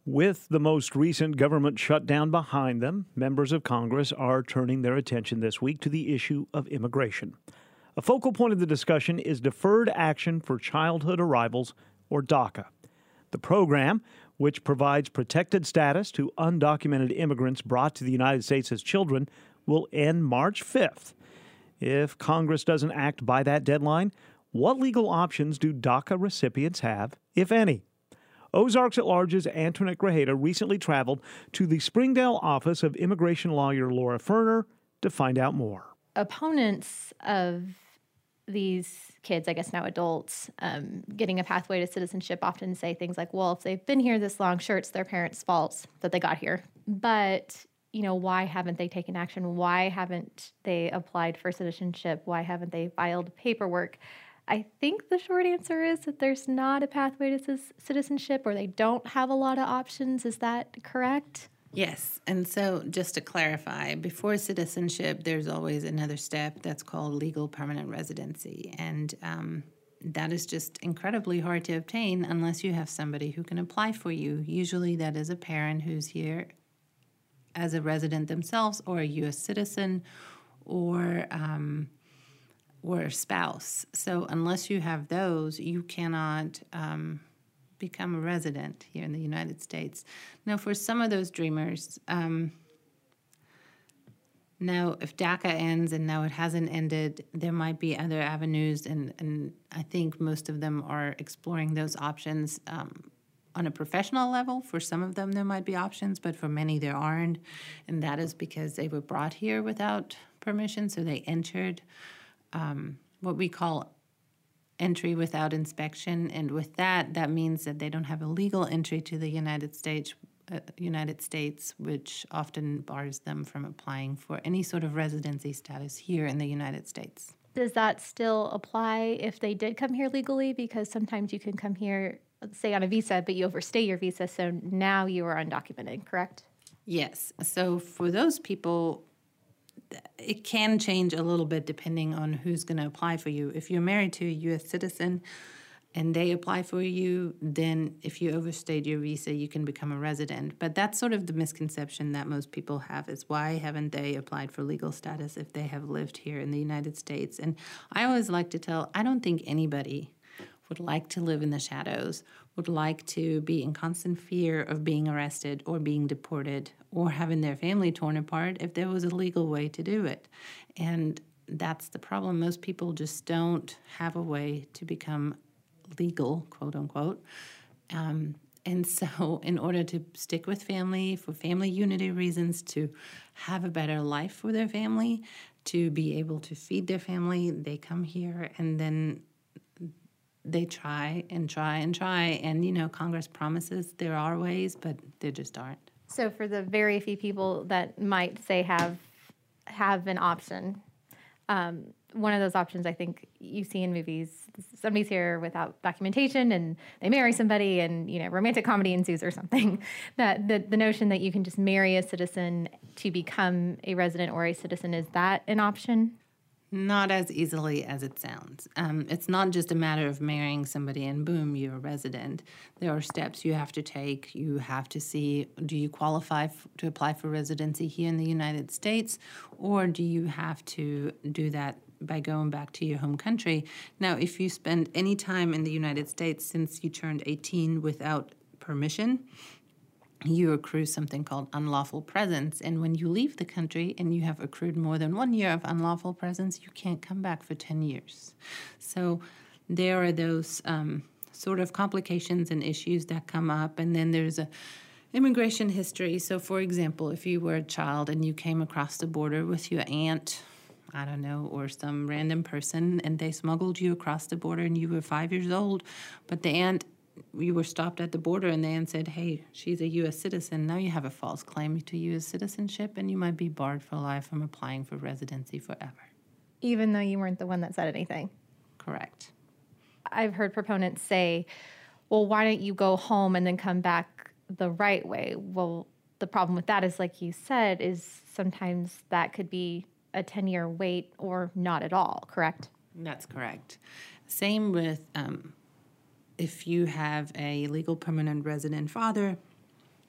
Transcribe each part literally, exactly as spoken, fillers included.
With the most recent government shutdown behind them, members of Congress are turning their attention this week to the issue of immigration. A focal point of the discussion is Deferred Action for Childhood Arrivals, or DACA. The program, which provides protected status to undocumented immigrants brought to the United States as children, will end March fifth. If Congress doesn't act by that deadline, what legal options do DACA recipients have, if any? Ozarks at Large's Antoinette Grajeda recently traveled to the Springdale office of immigration lawyer Laura Ferner to find out more. Opponents of these kids, I guess now adults, um, getting a pathway to citizenship often say things like, well, if they've been here this long, sure, it's their parents' fault that they got here. But, you know, why haven't they taken action? Why haven't they applied for citizenship? Why haven't they filed paperwork? I think the short answer is that there's not a pathway to citizenship, or they don't have a lot of options. Is that correct? Yes. And so just to clarify, before citizenship, there's always another step that's called legal permanent residency. And um, that is just incredibly hard to obtain unless you have somebody who can apply for you. Usually that is a parent who's here as a resident themselves, or a U S citizen, or um, or a spouse. So unless you have those, you cannot um, become a resident here in the United States. Now, for some of those dreamers, um, now if DACA ends, and now it hasn't ended, there might be other avenues, and, and I think most of them are exploring those options um, on a professional level. For some of them, there might be options, but for many, there aren't, and that is because they were brought here without permission, so they entered Um, what we call entry without inspection, and with that, that means that they don't have a legal entry to the United States, uh, United States, which often bars them from applying for any sort of residency status here in the United States. Does that still apply if they did come here legally? Because sometimes you can come here, say, on a visa, but you overstay your visa, so now you are undocumented, correct? Yes. So for those people, it can change a little bit depending on who's going to apply for you. If you're married to a U S citizen and they apply for you, then if you overstayed your visa, you can become a resident. But that's sort of the misconception that most people have, is why haven't they applied for legal status if they have lived here in the United States? And I always like to tell, I don't think anybody would like to live in the shadows, would like to be in constant fear of being arrested or being deported or having their family torn apart if there was a legal way to do it. And that's the problem. Most people just don't have a way to become legal, quote unquote. Um, and so in order to stick with family, for family unity reasons, to have a better life for their family, to be able to feed their family, they come here, and then they try and try and try. And, you know, Congress promises there are ways, but there just aren't. So for the very few people that might say have have an option, um, one of those options I think you see in movies, somebody's here without documentation and they marry somebody, and, you know, romantic comedy ensues or something. That the, the notion that you can just marry a citizen to become a resident or a citizen, is that an option? Not as easily as it sounds. Um, it's not just a matter of marrying somebody and boom, you're a resident. There are steps you have to take. You have to see, do you qualify f- to apply for residency here in the United States, or do you have to do that by going back to your home country? Now, if you spend any time in the United States since you turned eighteen without permission, you accrue something called unlawful presence. And when you leave the country and you have accrued more than one year of unlawful presence, you can't come back for ten years. So there are those um, sort of complications and issues that come up. And then there's a immigration history. So, for example, if you were a child and you came across the border with your aunt, I don't know, or some random person, and they smuggled you across the border and you were five years old, but the aunt, you were stopped at the border and the aunt said, hey, she's a U S citizen. Now you have a false claim to U S citizenship, and you might be barred for life from applying for residency forever. Even though you weren't the one that said anything? Correct. I've heard proponents say, well, why don't you go home and then come back the right way? Well, the problem with that is, like you said, is sometimes that could be a ten-year wait or not at all, correct? That's correct. Same with um, if you have a legal permanent resident father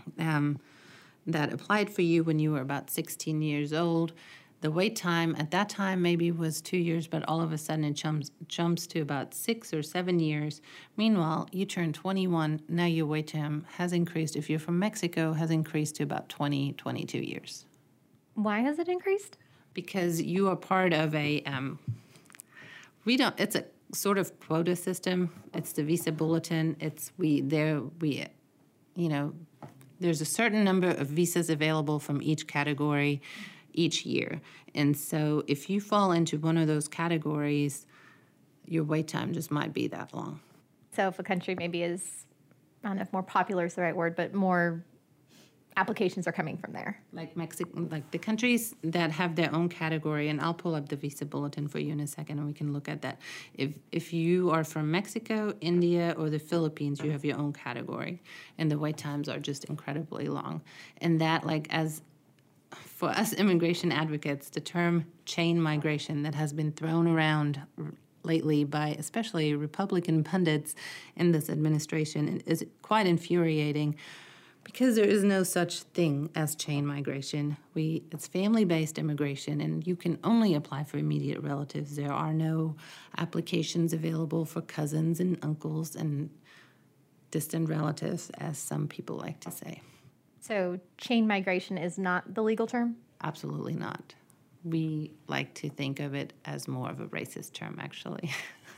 um, that applied for you when you were about sixteen years old. The wait time at that time maybe was two years, but all of a sudden it jumps, jumps to about six or seven years. Meanwhile, you turn twenty-one, now your wait time has increased. If you're from Mexico, has increased to about twenty, twenty-two years. Why has it increased? Because you are part of a, um, we don't, it's a sort of quota system. It's the visa bulletin. It's, we, there, we, you know, there's a certain number of visas available from each category each year. And so if you fall into one of those categories, your wait time just might be that long. So if a country maybe is, I don't know if more popular is the right word, but more applications are coming from there. Like Mexico, like the countries that have their own category, and I'll pull up the visa bulletin for you in a second and we can look at that. If if you are from Mexico, India, or the Philippines, you have your own category, and the wait times are just incredibly long. And that, like, as for us immigration advocates, the term chain migration that has been thrown around lately by especially Republican pundits in this administration is quite infuriating, because there is no such thing as chain migration. We it's family-based immigration, and you can only apply for immediate relatives. There are no applications available for cousins and uncles and distant relatives, as some people like to say. So chain migration is not the legal term? Absolutely not. We like to think of it as more of a racist term, actually.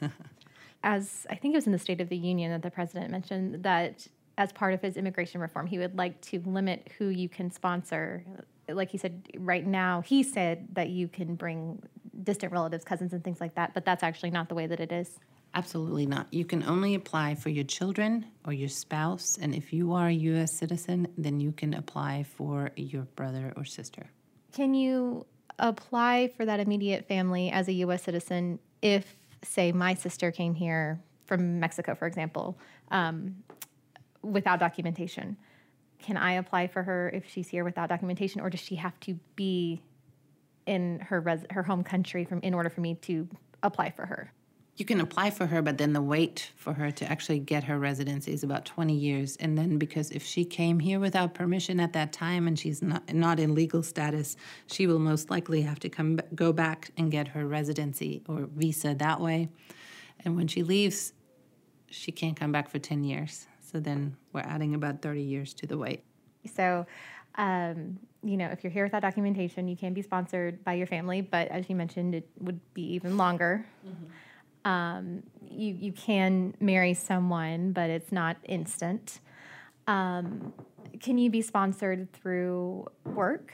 As I think it was in the State of the Union that the president mentioned that as part of his immigration reform, he would like to limit who you can sponsor. Like he said, right now, he said that you can bring distant relatives, cousins, and things like that, but that's actually not the way that it is. Absolutely not. You can only apply for your children or your spouse, and if you are a U S citizen, then you can apply for your brother or sister. Can you apply for that immediate family as a U S citizen if, say, my sister came here from Mexico, for example, um, without documentation? Can I apply for her if she's here without documentation, or does she have to be in her res- her home country from in order for me to apply for her? You can apply for her, but then the wait for her to actually get her residency is about twenty years. And then because if she came here without permission at that time and she's not, not in legal status, she will most likely have to come go back and get her residency or visa that way. And when she leaves, she can't come back for ten years. So then we're adding about thirty years to the wait. So, um, you know, if you're here without documentation, you can be sponsored by your family, but as you mentioned, it would be even longer. Mm-hmm. Um, you, you can marry someone, but it's not instant. Um, can you be sponsored through work?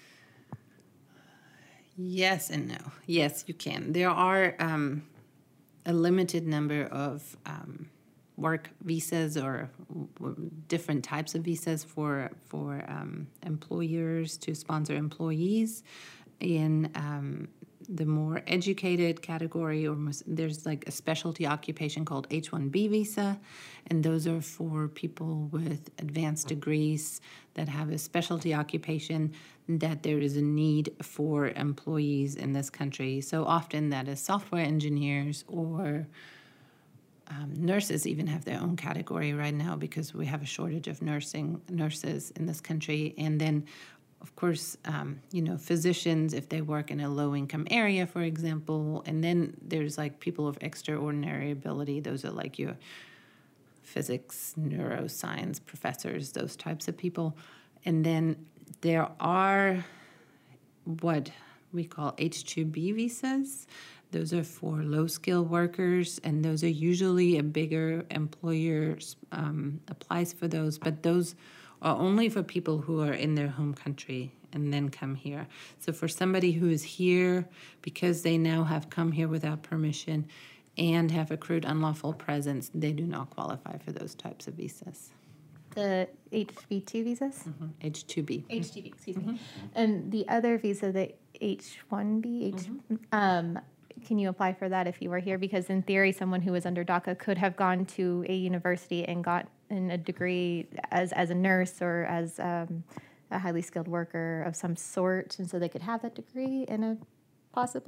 Yes and no. Yes, you can. There are um, a limited number of um, work visas or w- different types of visas for for um, employers to sponsor employees. In um, the more educated category, or most, there's like a specialty occupation called H one B visa, and those are for people with advanced degrees that have a specialty occupation that there is a need for employees in this country. So often that is software engineers or um, nurses even have their own category right now because we have a shortage of nursing nurses in this country. And then of course, um, you know, physicians, if they work in a low-income area, for example, and then there's like people of extraordinary ability. Those are like your physics, neuroscience professors, those types of people. And then there are what we call H two B visas. Those are for low-skilled workers, and those are usually a bigger employer um, applies for those, but those are only for people who are in their home country and then come here. So for somebody who is here because they now have come here without permission and have accrued unlawful presence, they do not qualify for those types of visas. The H B two visas? Mm-hmm. H two B. H two B, excuse mm-hmm. me. And the other visa, the H one B, H, mm-hmm. um, can you apply for that if you were here? Because in theory, someone who was under DACA could have gone to a university and got in a degree as, as a nurse or as um, a highly skilled worker of some sort, and so they could have that degree in a possibly?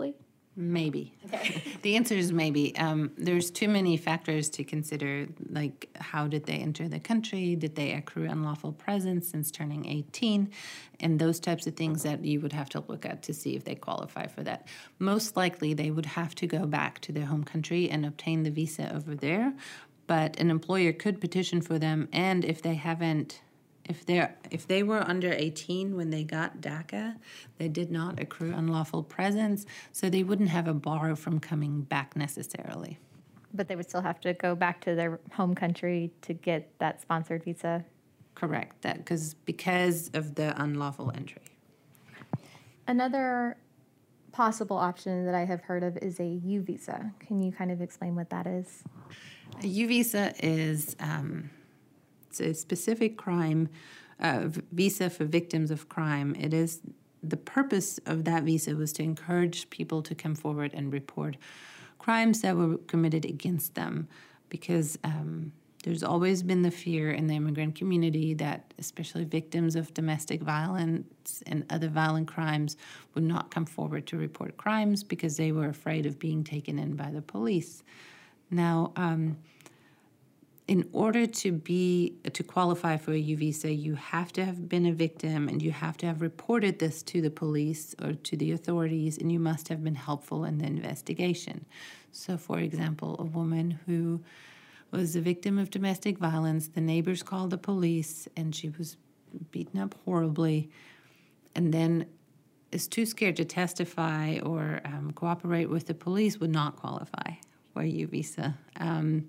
Maybe. The answer is maybe. Um, there's too many factors to consider, like how did they enter the country? Did they accrue unlawful presence since turning eighteen? And those types of things that you would have to look at to see if they qualify for that. Most likely, they would have to go back to their home country and obtain the visa over there. But an employer could petition for them, and if they haven't If they if they were under eighteen when they got DACA, they did not accrue unlawful presence, so they wouldn't have a bar from coming back necessarily. But they would still have to go back to their home country to get that sponsored visa. Correct, that because because of the unlawful entry. Another possible option that I have heard of is a U visa. Can you kind of explain what that is? A U visa is um, it's a specific crime uh, visa for victims of crime. It is the purpose of that visa was to encourage people to come forward and report crimes that were committed against them, because um, there's always been the fear in the immigrant community that especially victims of domestic violence and other violent crimes would not come forward to report crimes because they were afraid of being taken in by the police. Now, um, in order to be to qualify for a U visa, you have to have been a victim and you have to have reported this to the police or to the authorities, and you must have been helpful in the investigation. So, for example, a woman who was a victim of domestic violence, the neighbors called the police, and she was beaten up horribly, and then is too scared to testify or um, cooperate with the police, would not qualify for a U visa. Um,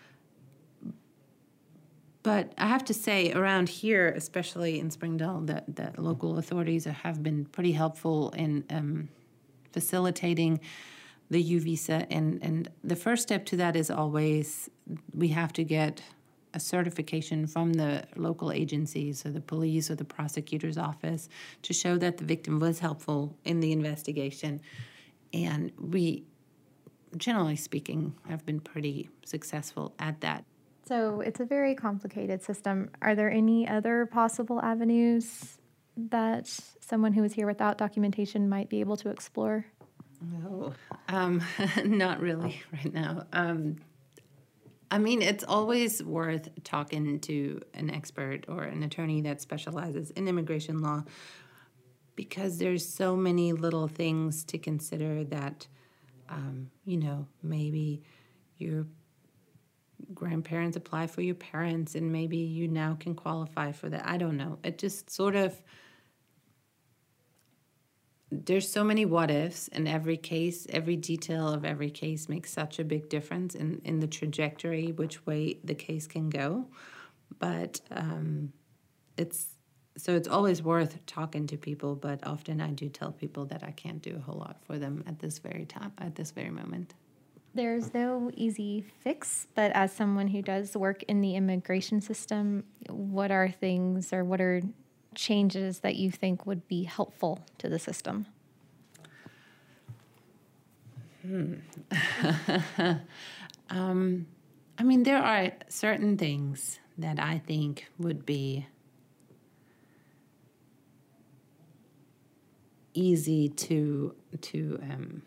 But I have to say, around here, especially in Springdale, that the local authorities have been pretty helpful in um, facilitating the U visa. And, and the first step to that is always we have to get a certification from the local agencies, or the police or the prosecutor's office, to show that the victim was helpful in the investigation. And we, generally speaking, have been pretty successful at that. So it's a very complicated system. Are there any other possible avenues that someone who is here without documentation might be able to explore? No, um, not really right now. Um, I mean, it's always worth talking to an expert or an attorney that specializes in immigration law, because there's so many little things to consider that, um, you know, maybe you're grandparents apply for your parents and maybe you now can qualify for that. I don't know. It just sort of, there's so many what ifs in every case. Every detail of every case makes such a big difference in, in the trajectory, which way the case can go. But um, it's, so it's always worth talking to people, but often I do tell people that I can't do a whole lot for them at this very time, at this very moment. There's no easy fix, but as someone who does work in the immigration system, what are things or what are changes that you think would be helpful to the system? Hmm. um, I mean, there are certain things that I think would be easy to to um,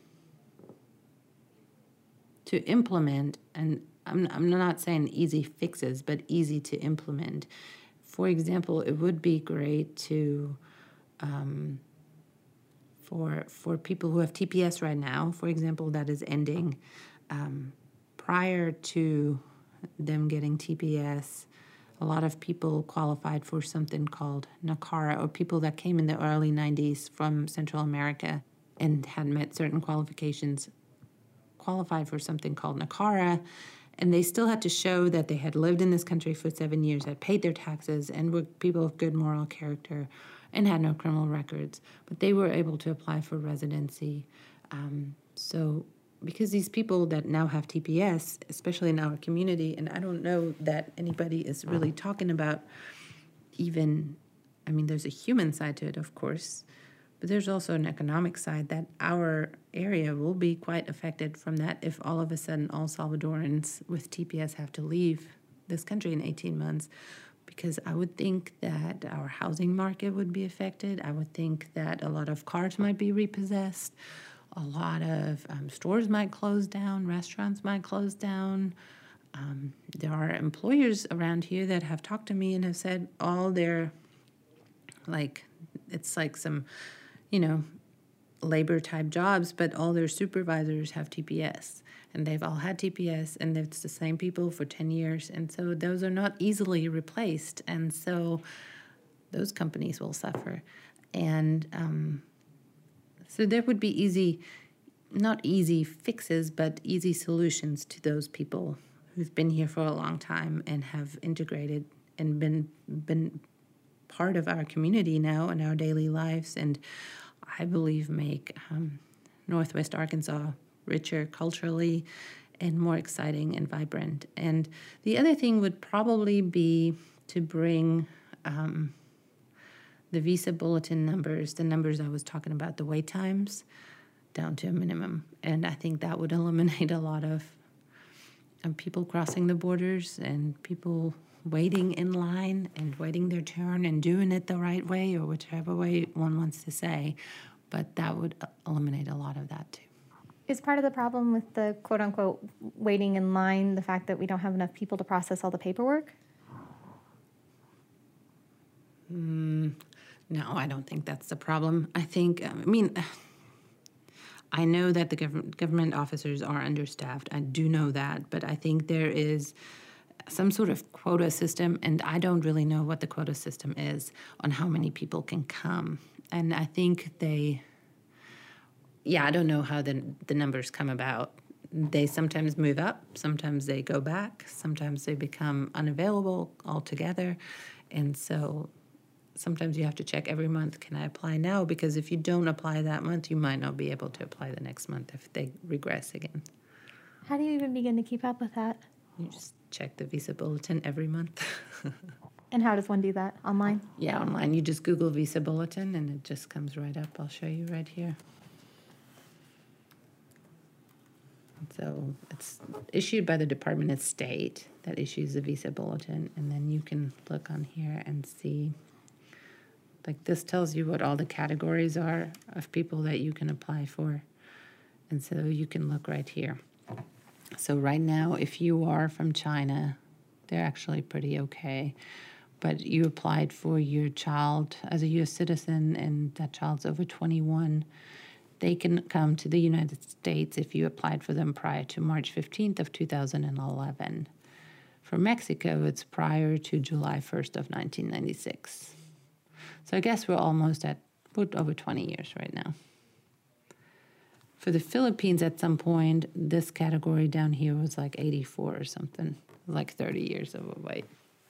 to implement, and I'm, I'm not saying easy fixes, but easy to implement. For example, it would be great to, um, for for people who have T P S right now, for example, that is ending, um, prior to them getting T P S, a lot of people qualified for something called NACARA, or people that came in the early nineties from Central America and had met certain qualifications, qualified for something called NACARA, and they still had to show that they had lived in this country for seven years, had paid their taxes, and were people of good moral character, and had no criminal records. But they were able to apply for residency. Um, so because these people that now have T P S, especially in our community, and I don't know that anybody is really talking about even, I mean, there's a human side to it, of course, but there's also an economic side that our area will be quite affected from that if all of a sudden all Salvadorans with T P S have to leave this country in eighteen months, because I would think that our housing market would be affected. I would think that a lot of cars might be repossessed. A lot of um, stores might close down, restaurants might close down. Um, there are employers around here that have talked to me and have said all their, like, it's like some, you know, labor type jobs, but all their supervisors have T P S. And they've all had T P S, and it's the same people for ten years. And so those are not easily replaced. And so those companies will suffer. And um, so there would be easy, not easy fixes, but easy solutions to those people who've been here for a long time and have integrated and been been part of our community now in our daily lives, and I believe make um, Northwest Arkansas richer culturally and more exciting and vibrant. And the other thing would probably be to bring um, the visa bulletin numbers, the numbers I was talking about, the wait times, down to a minimum. And I think that would eliminate a lot of um, people crossing the borders and people waiting in line and waiting their turn and doing it the right way, or whichever way one wants to say. But that would eliminate a lot of that too. Is part of the problem with the quote unquote waiting in line the fact that we don't have enough people to process all the paperwork? Mm, no, I don't think that's the problem. I think, I mean, I know that the gov- government officers are understaffed. I do know that, but I think there is some sort of quota system, and I don't really know what the quota system is on how many people can come. And I think they, yeah, I don't know how the the numbers come about. They sometimes move up, sometimes they go back, sometimes they become unavailable altogether. And so sometimes you have to check every month, can I apply now? Because if you don't apply that month, you might not be able to apply the next month if they regress again. How do you even begin to keep up with that? You just check the visa bulletin every month. And how does one do that? Online? Yeah, online. You just Google visa bulletin and it just comes right up. I'll show you right here. So it's issued by the Department of State that issues the visa bulletin, and then you can look on here and see, like this tells you what all the categories are of people that you can apply for. And so you can look right here. So right now, if you are from China, they're actually pretty okay. But you applied for your child as a U S citizen and that child's over twenty-one, they can come to the United States if you applied for them prior to March fifteenth of two thousand eleven. For Mexico, it's prior to July first of nineteen ninety-six. So I guess we're almost at over twenty years right now. For the Philippines, at some point, this category down here was like eighty-four or something, like thirty years of a wait.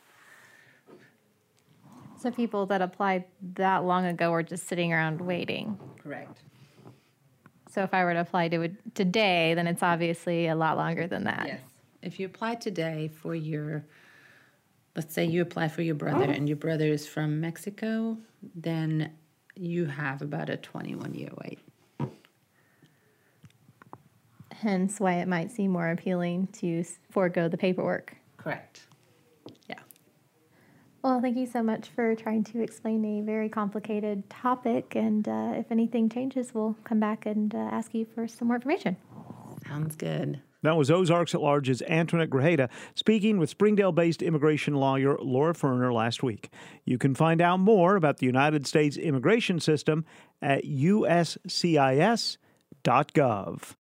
So people that applied that long ago are just sitting around waiting. Correct. So if I were to apply to it today, then it's obviously a lot longer than that. Yes. If you apply today for your, let's say you apply for your brother and your brother is from Mexico, then you have about a twenty-one year wait. Hence why it might seem more appealing to forego the paperwork. Correct. Yeah. Well, thank you so much for trying to explain a very complicated topic. And uh, if anything changes, we'll come back and uh, ask you for some more information. Sounds good. That was Ozarks at Large's Antoinette Grajeda speaking with Springdale-based immigration lawyer Laura Ferner last week. You can find out more about the United States immigration system at U S C I S dot gov.